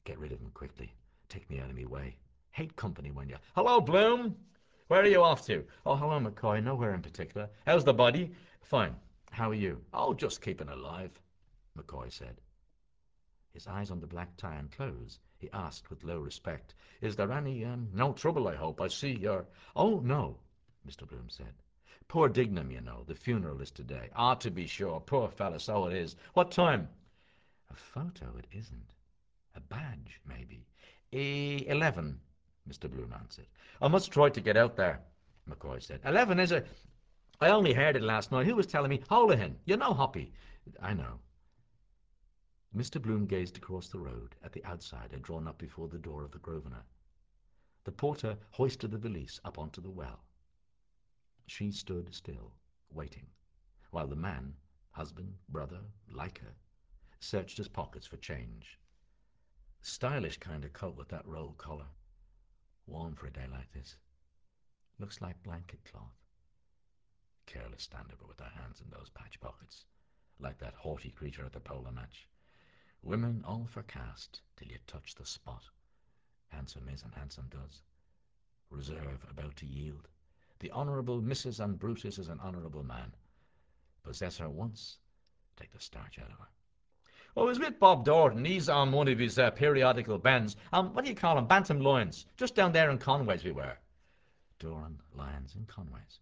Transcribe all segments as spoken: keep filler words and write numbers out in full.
Get rid of him quickly. Take me out of me way. Hate company when you... Hello, Bloom! Where are you off to? Oh, hello, McCoy. Nowhere in particular. How's the body? Fine. How are you? Oh, just keeping alive, McCoy said. His eyes on the black tie and clothes, he asked with low respect, Is there any, um, no trouble, I hope? I see you're... Oh, no, Mister Bloom said. Poor Dignam, you know. The funeral is today. Ah, to be sure. Poor fellow, so it is. What time? A photo it isn't. A badge, maybe. E eleven, Mister Bloom answered. I must try to get out there, McCoy said. Eleven, is it? I only heard it last night. Who was telling me? Holohan. You know Hoppy. I know. Mister Bloom gazed across the road at the outsider drawn up before the door of the Grosvenor. The porter hoisted the valise up onto the well. She stood still, waiting, while the man, husband, brother, like her, searched his pockets for change. Stylish kind of coat with that roll collar. Warm for a day like this. Looks like blanket cloth. Careless stand-over with their hands in those patch pockets, like that haughty creature at the polo match. Women all for caste till you touch the spot. Handsome is and handsome does. Reserve about to yield. The Honourable Missus and Brutus is an honourable man. Possess her once, take the starch out of her. I was with Bob Dorton. He's on one of his uh, periodical bends. Um, what do you call 'em? Bantam Lions. Just down there in Conway's we were. Doran, Lions and Conway's.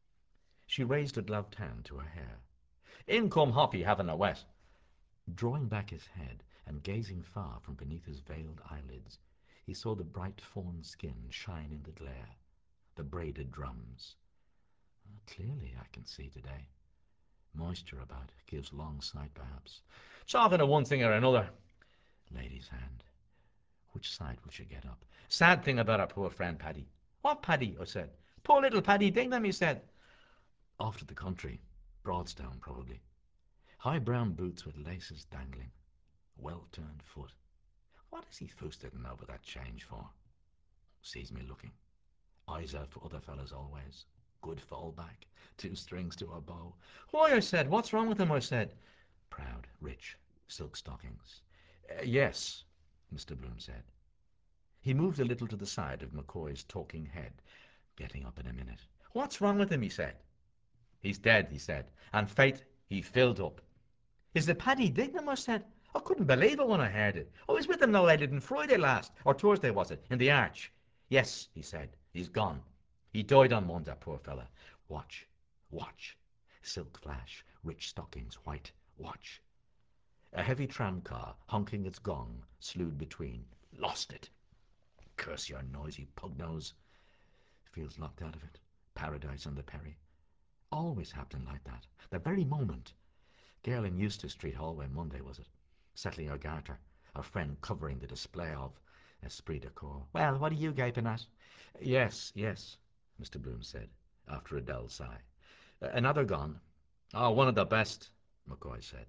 She raised a gloved hand to her hair. In come Hoppy having a wet. Drawing back his head and gazing far from beneath his veiled eyelids, he saw the bright fawn skin shine in the glare, the braided drums. Oh, clearly I can see today. Moisture about, gives long sight perhaps. Talking of one thing or another. Lady's hand. Which side will she get up? Sad thing about our poor friend Paddy. What Paddy? I said. Poor little Paddy Dignam, he said. Off to the country. Broadstone, probably. High brown boots with laces dangling. Well-turned foot. What is he foosted over that change for? Sees me looking. Eyes out for other fellows always. Good fallback. Two strings to a bow. Why, I said. What's wrong with him, I said. Proud, rich, silk stockings. Uh, yes, Mister Bloom said. He moved a little to the side of McCoy's talking head, getting up in a minute. What's wrong with him, he said. He's dead, he said, and fate he filled up. Is it Paddy Dignam, I said. I couldn't believe it when I heard it. I was with him no later than Friday last, or Thursday was it, in the Arch. Yes, he said, he's gone. He died on Monday, poor fella. Watch, watch. Silk flash, rich stockings, white, watch. A heavy tram-car, honking its gong, slewed between. Lost it. Curse your noisy pug-nose. Feels locked out of it. Paradise on the Perry. Always happening like that. The very moment. Girl in Eustace Street hallway Monday, was it? Settling her garter. Her friend covering the display of esprit de corps. Well, what are you gaping at? Yes, yes, Mister Bloom said, after a dull sigh. Another gone. Oh, one of the best, McCoy said.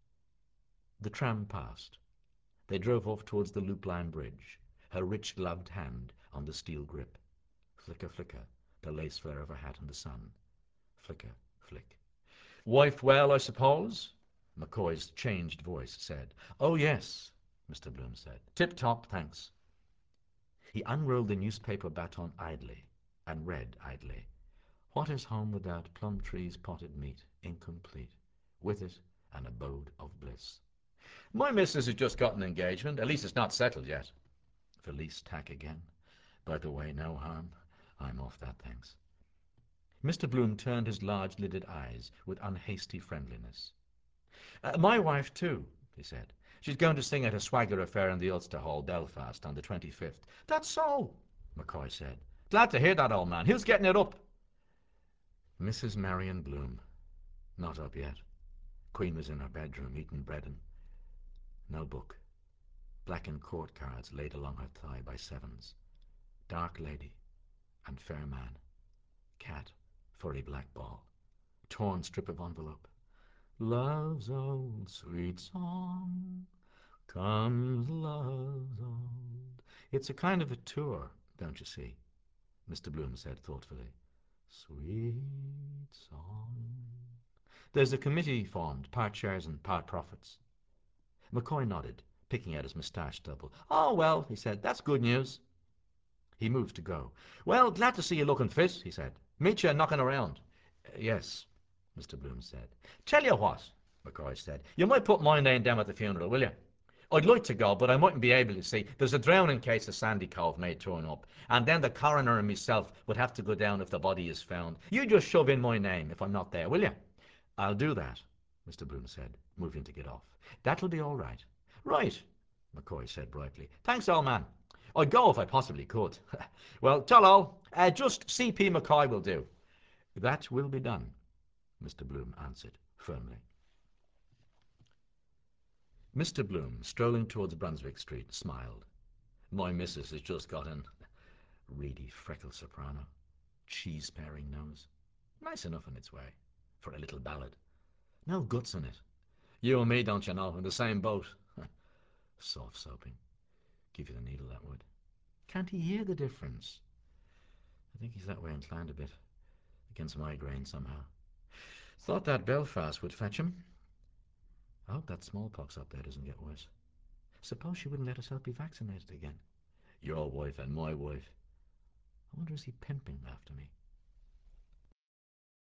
The tram passed. They drove off towards the Loop Line Bridge, her rich gloved hand on the steel grip. Flicker, flicker, the lace flare of her hat in the sun. Flicker, flick. Wife well, I suppose? McCoy's changed voice said. Oh, yes, Mister Bloom said. Tip-top, thanks. He unrolled the newspaper baton idly and read idly. What is home without plum trees, potted meat, incomplete? With it, an abode of bliss. My missus has just got an engagement. At least it's not settled yet. Felice tack again. By the way, no harm. I'm off that, thanks. Mister Bloom turned his large-lidded eyes with unhasty friendliness. Uh, my wife, too, he said. She's going to sing at a swagger affair in the Ulster Hall, Belfast, on the twenty-fifth. That's so, McCoy said. Glad to hear that, old man. Who's getting it up? Missus Marion Bloom. Not up yet. Queen was in her bedroom, eating bread and... No book. Blackened court cards laid along her thigh by sevens. Dark lady and fair man. Cat, furry black ball. Torn strip of envelope. Love's old sweet song comes love's old. It's a kind of a tour, don't you see? Mister Bloom said thoughtfully. Sweet song. There's a committee formed, part shares and part profits. McCoy nodded, picking at his moustache stubble. "Oh, well," he said, "that's good news." He moved to go. "Well, glad to see you looking fit," he said. "Meet you knocking around." "Uh, yes," Mister Bloom said. "Tell you what," McCoy said, "you might put my name down at the funeral, will you? I'd like to go, but I mightn't be able to see. There's a drowning case of Sandy Cove may turn up, and then the coroner and myself would have to go down if the body is found. You just shove in my name if I'm not there, will you?" "I'll do that," Mister Bloom said, moving to get off. "That'll be all right." "Right," McCoy said brightly. "Thanks, old man. I'd go if I possibly could." "Well, tollo. Uh, just C P McCoy will do." "That will be done," Mister Bloom answered firmly. Mister Bloom, strolling towards Brunswick Street, smiled. "My missus has just got an reedy freckled soprano. Cheese-paring nose. Nice enough in its way, for a little ballad. No guts in it. You and me, don't you know, in the same boat. Soft-soaping. Give you the needle, that would. Can't he hear the difference? I think he's that way inclined a bit. Against migraine, somehow. Thought that Belfast would fetch him. I hope that smallpox up there doesn't get worse. Suppose she wouldn't let herself be vaccinated again. Your wife and my wife. I wonder is he pimping after me?